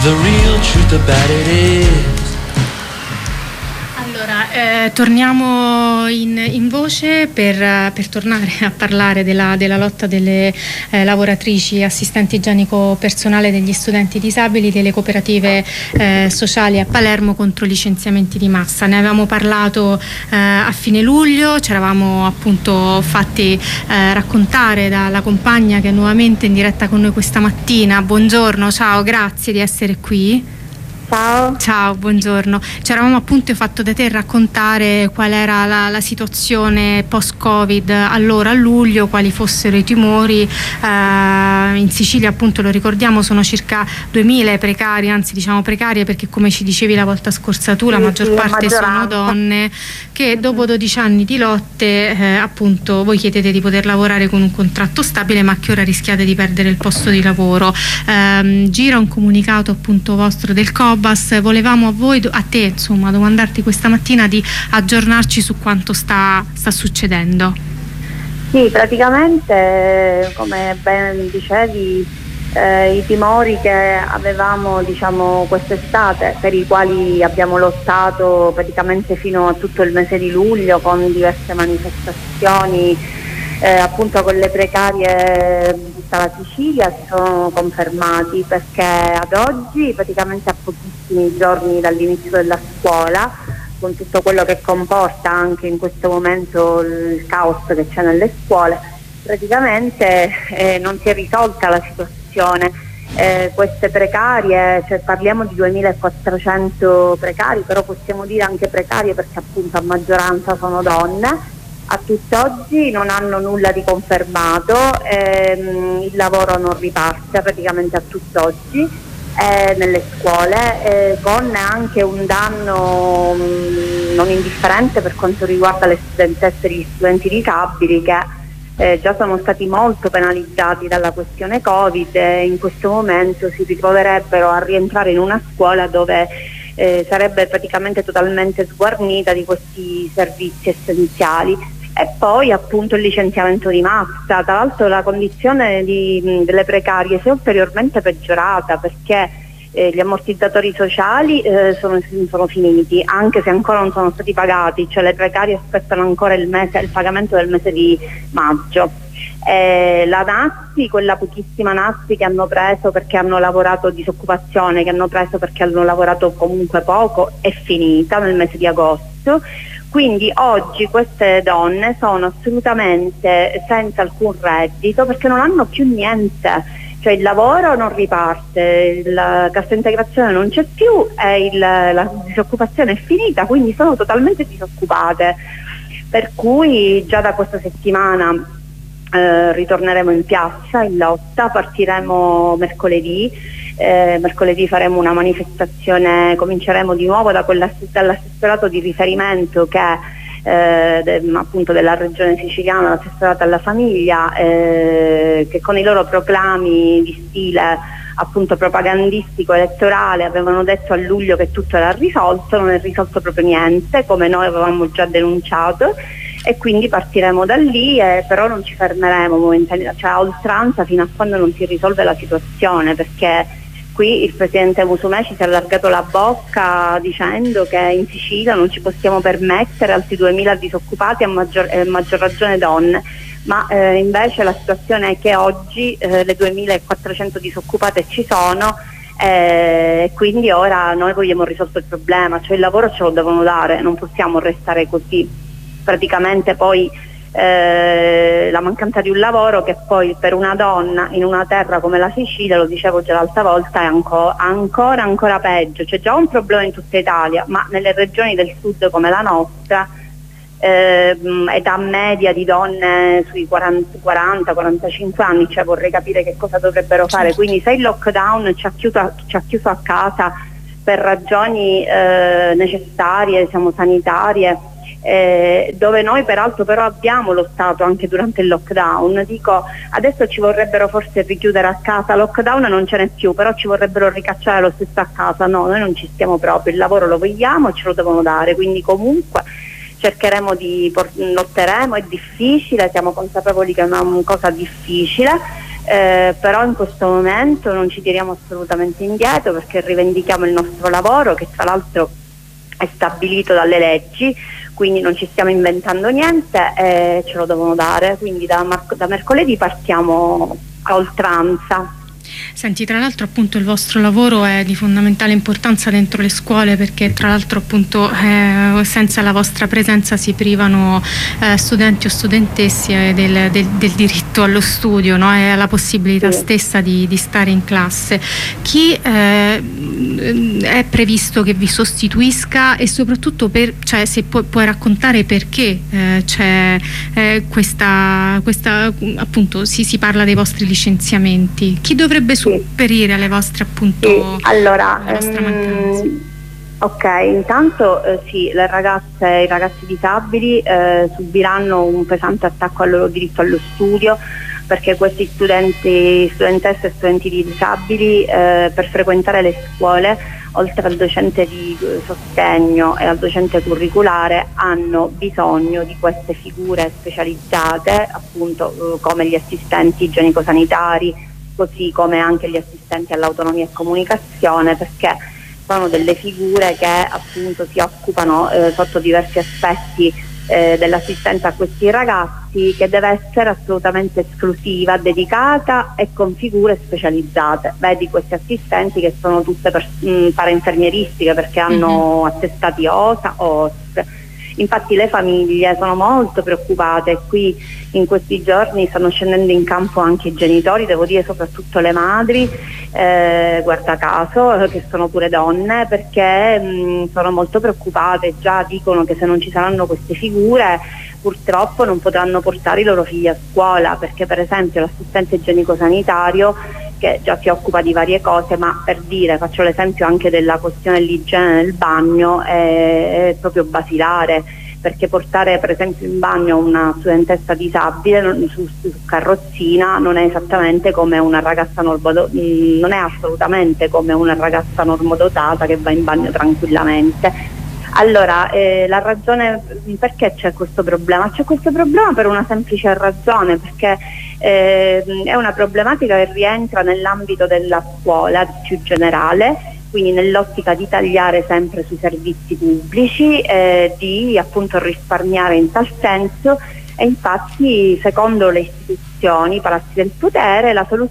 The real truth about it is. Allora, torniamo in voce per tornare a parlare della lotta delle lavoratrici assistenti igienico personale degli studenti disabili delle cooperative sociali a Palermo contro licenziamenti di massa. Ne avevamo parlato a fine luglio, ci eravamo appunto fatti raccontare dalla compagna che è nuovamente in diretta con noi questa mattina. Buongiorno, ciao, grazie di essere qui. Ciao. Ciao, buongiorno. Ci eravamo appunto fatto da te raccontare qual era la situazione post-Covid allora a luglio, quali fossero i timori. In Sicilia appunto, lo ricordiamo, sono circa 2000 precari, anzi diciamo precarie perché come ci dicevi la volta scorsa tu, la maggior parte sono donne che dopo 12 anni di lotte appunto voi chiedete di poter lavorare con un contratto stabile ma che ora rischiate di perdere il posto di lavoro. Gira un comunicato appunto vostro del Cobas, volevamo a te insomma domandarti questa mattina di aggiornarci su quanto sta succedendo. Sì, praticamente come ben dicevi i timori che avevamo diciamo quest'estate, per i quali abbiamo lottato praticamente fino a tutto il mese di luglio con diverse manifestazioni appunto con le precarie di tutta la Sicilia, si sono confermati, perché ad oggi, praticamente a pochissimi giorni dall'inizio della scuola, con tutto quello che comporta anche in questo momento il caos che c'è nelle scuole, praticamente non si è risolta la situazione. Queste precarie, cioè parliamo di 2400 precari, però possiamo dire anche precarie perché appunto a maggioranza sono donne, a tutt'oggi non hanno nulla di confermato, il lavoro non riparte praticamente a tutt'oggi nelle scuole, con anche un danno non indifferente per quanto riguarda le studentesse e gli studenti disabili che già sono stati molto penalizzati dalla questione Covid e in questo momento si ritroverebbero a rientrare in una scuola dove sarebbe praticamente totalmente sguarnita di questi servizi essenziali. E poi appunto il licenziamento di massa. Tra l'altro la condizione delle precarie si è ulteriormente peggiorata perché gli ammortizzatori sociali sono finiti, anche se ancora non sono stati pagati, cioè le precarie aspettano ancora il pagamento del mese di maggio. La Nassi, quella pochissima Nassi che hanno preso perché hanno lavorato, disoccupazione che hanno preso perché hanno lavorato comunque poco, è finita nel mese di agosto. Quindi oggi queste donne sono assolutamente senza alcun reddito perché non hanno più niente, cioè il lavoro non riparte, la cassa integrazione non c'è più e la disoccupazione è finita, quindi sono totalmente disoccupate. Per cui già da questa settimana ritorneremo in piazza in lotta, partiremo mercoledì. Mercoledì faremo una manifestazione, cominceremo di nuovo dall'assessorato di riferimento che appunto della regione siciliana, l'assessorato alla famiglia, che con i loro proclami di stile appunto propagandistico elettorale avevano detto a luglio che tutto era risolto. Non è risolto proprio niente, come noi avevamo già denunciato, e quindi partiremo da lì, però non ci fermeremo momentaneamente, cioè a oltranza fino a quando non si risolve la situazione, perché qui il presidente Musumeci si è allargato la bocca dicendo che in Sicilia non ci possiamo permettere altri 2000 disoccupati, a maggior ragione donne, ma invece la situazione è che oggi le 2400 disoccupate ci sono, quindi ora noi vogliamo risolvere il problema, cioè il lavoro ce lo devono dare, non possiamo restare così. Praticamente poi la mancanza di un lavoro, che poi per una donna in una terra come la Sicilia, lo dicevo già l'altra volta, è ancora peggio. C'è già un problema in tutta Italia, ma nelle regioni del sud come la nostra, età media di donne sui 40-45 anni, cioè vorrei capire che cosa dovrebbero fare. Quindi se il lockdown ci ha chiuso a casa per ragioni necessarie, sanitarie, dove noi peraltro però abbiamo lottato anche durante il lockdown, dico adesso ci vorrebbero forse richiudere a casa, lockdown non ce n'è più, però ci vorrebbero ricacciare lo stesso a casa. No, noi non ci stiamo proprio, il lavoro lo vogliamo e ce lo devono dare, quindi comunque lotteremo, è difficile, siamo consapevoli che è una cosa difficile, però in questo momento non ci tiriamo assolutamente indietro, perché rivendichiamo il nostro lavoro, che tra l'altro è stabilito dalle leggi, quindi non ci stiamo inventando niente e ce lo devono dare, quindi da mercoledì partiamo a oltranza. Senti, tra l'altro appunto il vostro lavoro è di fondamentale importanza dentro le scuole, perché tra l'altro appunto senza la vostra presenza si privano studenti o studentesse del diritto allo studio, no? E alla possibilità stessa di stare in classe. Chi è previsto che vi sostituisca, e soprattutto cioè, se puoi raccontare perché c'è questa appunto si parla dei vostri licenziamenti, chi dovrebbe sopperire alle vostre appunto allora alla vostra mancanza? Ok, intanto sì, le ragazze e i ragazzi disabili subiranno un pesante attacco al loro diritto allo studio, perché questi studentesse e studenti disabili per frequentare le scuole, oltre al docente di sostegno e al docente curriculare, hanno bisogno di queste figure specializzate, appunto come gli assistenti igienico-sanitari, così come anche gli assistenti all'autonomia e comunicazione, perché sono delle figure che appunto si occupano sotto diversi aspetti dell'assistenza a questi ragazzi, che deve essere assolutamente esclusiva, dedicata e con figure specializzate. Vedi questi assistenti che sono tutte parainfermieristiche, perché hanno attestati OSA, OSS. Infatti le famiglie sono molto preoccupate e qui in questi giorni stanno scendendo in campo anche i genitori, devo dire soprattutto le madri, guarda caso, che sono pure donne, perché sono molto preoccupate. Già dicono che se non ci saranno queste figure purtroppo non potranno portare i loro figli a scuola, perché per esempio l'assistente igienico-sanitario, che già si occupa di varie cose, ma per dire, faccio l'esempio anche della questione dell'igiene nel bagno, è proprio basilare, perché portare per esempio in bagno una studentessa disabile su carrozzina non è esattamente come una ragazza non è assolutamente come una ragazza normodotata che va in bagno tranquillamente. Allora, la ragione perché c'è questo problema? C'è questo problema per una semplice ragione, perché è una problematica che rientra nell'ambito della scuola più generale, quindi nell'ottica di tagliare sempre sui servizi pubblici, di appunto risparmiare in tal senso, e infatti secondo le istituzioni, i palazzi del potere,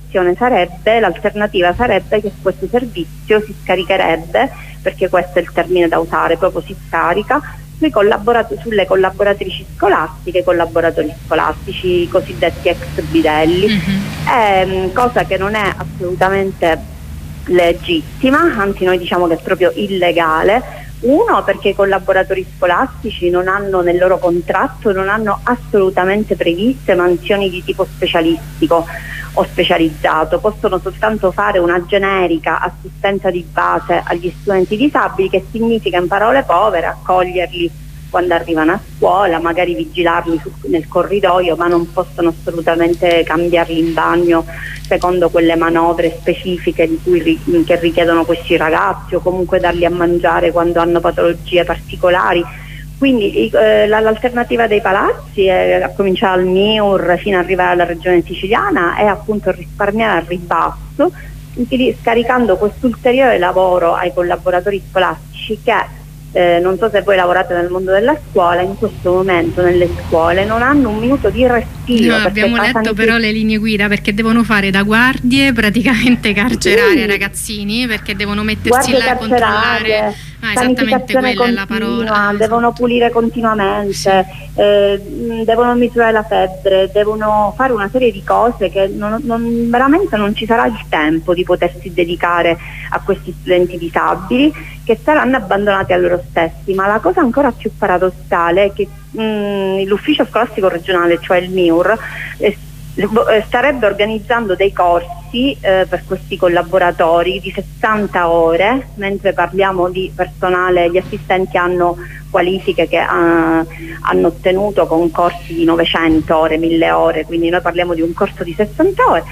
l'alternativa sarebbe che questo servizio si scaricherebbe, perché questo è il termine da usare, proprio si scarica, sulle collaboratrici scolastiche, collaboratori scolastici, i cosiddetti ex bidelli, cosa che non è assolutamente legittima, anzi noi diciamo che è proprio illegale. Uno, perché i collaboratori scolastici non hanno nel loro contratto, non hanno assolutamente previste mansioni di tipo specialistico o specializzato, possono soltanto fare una generica assistenza di base agli studenti disabili, che significa in parole povere accoglierli quando arrivano a scuola, magari vigilarli nel corridoio, ma non possono assolutamente cambiarli in bagno secondo quelle manovre specifiche che richiedono questi ragazzi, o comunque darli a mangiare quando hanno patologie particolari. Quindi l'alternativa dei palazzi, a cominciare al MIUR fino ad arrivare alla regione siciliana, è appunto risparmiare al ribasso, scaricando quest'ulteriore lavoro ai collaboratori scolastici che, non so se voi lavorate nel mondo della scuola, in questo momento nelle scuole non hanno un minuto di respiro. No, abbiamo letto però le linee guida, perché devono fare da guardie praticamente carcerarie ai ragazzini, perché devono mettersi là a controllare. Esattamente quella è la parola. Devono pulire continuamente, devono misurare la febbre, devono fare una serie di cose che veramente non ci sarà il tempo di potersi dedicare a questi studenti disabili, che saranno abbandonati a loro stessi. Ma la cosa ancora più paradossale è che l'ufficio scolastico regionale, cioè il MIUR, starebbe organizzando dei corsi per questi collaboratori di 60 ore, mentre parliamo di personale, gli assistenti hanno qualifiche che hanno ottenuto con corsi di 900 ore, 1000 ore, quindi noi parliamo di un corso di 60 ore,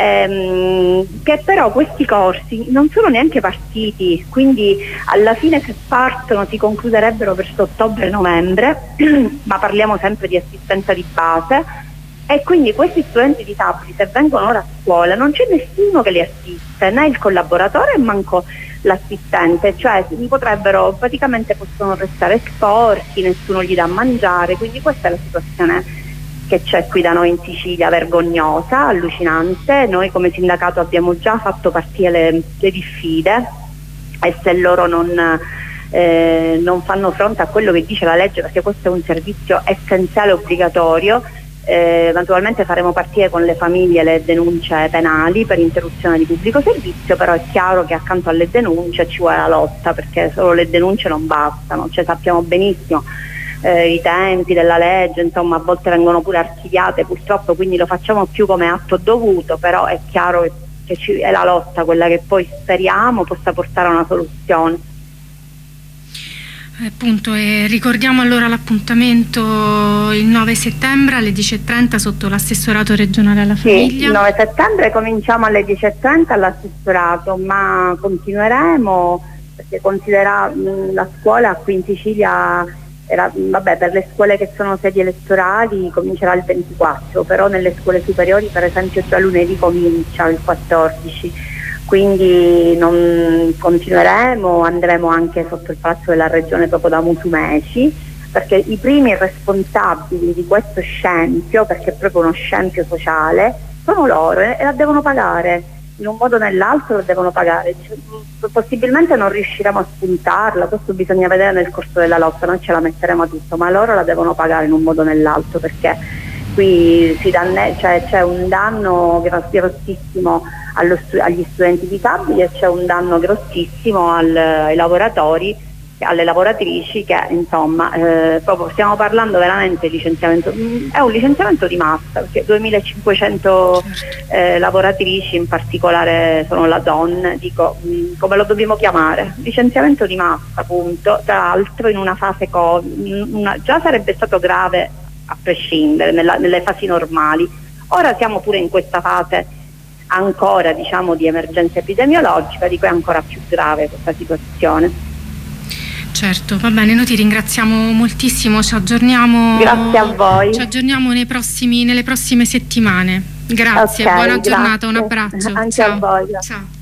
che però questi corsi non sono neanche partiti, quindi alla fine, se partono, si concluderebbero verso ottobre-novembre, ma parliamo sempre di assistenza di base. E quindi questi studenti disabili, se vengono ora a scuola, non c'è nessuno che li assiste, né il collaboratore e manco l'assistente, cioè praticamente possono restare sporchi, nessuno gli dà a mangiare, quindi questa è la situazione che c'è qui da noi in Sicilia, vergognosa, allucinante. Noi come sindacato abbiamo già fatto partire le diffide e se loro non fanno fronte a quello che dice la legge, perché questo è un servizio essenziale obbligatorio, naturalmente faremo partire con le famiglie le denunce penali per interruzione di pubblico servizio, però è chiaro che accanto alle denunce ci vuole la lotta, perché solo le denunce non bastano, cioè sappiamo benissimo i tempi della legge, insomma a volte vengono pure archiviate purtroppo, quindi lo facciamo più come atto dovuto, però è chiaro che è la lotta quella che poi speriamo possa portare a una soluzione. Appunto, e ricordiamo allora l'appuntamento il 9 settembre alle 10:30 sotto l'assessorato regionale alla famiglia. Sì, il 9 settembre cominciamo alle 10:30 all'assessorato, ma continueremo perché la scuola qui in Sicilia per le scuole che sono sedi elettorali comincerà il 24, però nelle scuole superiori per esempio già lunedì comincia il 14. Quindi continueremo, andremo anche sotto il palazzo della regione proprio da Musumeci, perché i primi responsabili di questo scempio, perché è proprio uno scempio sociale, sono loro e la devono pagare, in un modo o nell'altro la devono pagare. Possibilmente non riusciremo a spuntarla, questo bisogna vedere nel corso della lotta, noi ce la metteremo a tutto, ma loro la devono pagare in un modo o nell'altro, perché qui c'è un danno grossissimo agli studenti disabili e c'è un danno grossissimo ai lavoratori, alle lavoratrici, che insomma proprio stiamo parlando veramente di licenziamento, è un licenziamento di massa, perché 2500 lavoratrici, in particolare sono la donne, dico come lo dobbiamo chiamare? Licenziamento di massa, appunto, tra l'altro in una fase già sarebbe stato grave a prescindere nelle fasi normali, ora siamo pure in questa fase ancora di emergenza epidemiologica, di cui è ancora più grave questa situazione. Certo, va bene, noi ti ringraziamo moltissimo, ci aggiorniamo. Grazie a voi. Ci aggiorniamo nelle prossime settimane. Grazie, Okay, buona grazie. giornata, un abbraccio. Anche ciao. a voi. Ciao.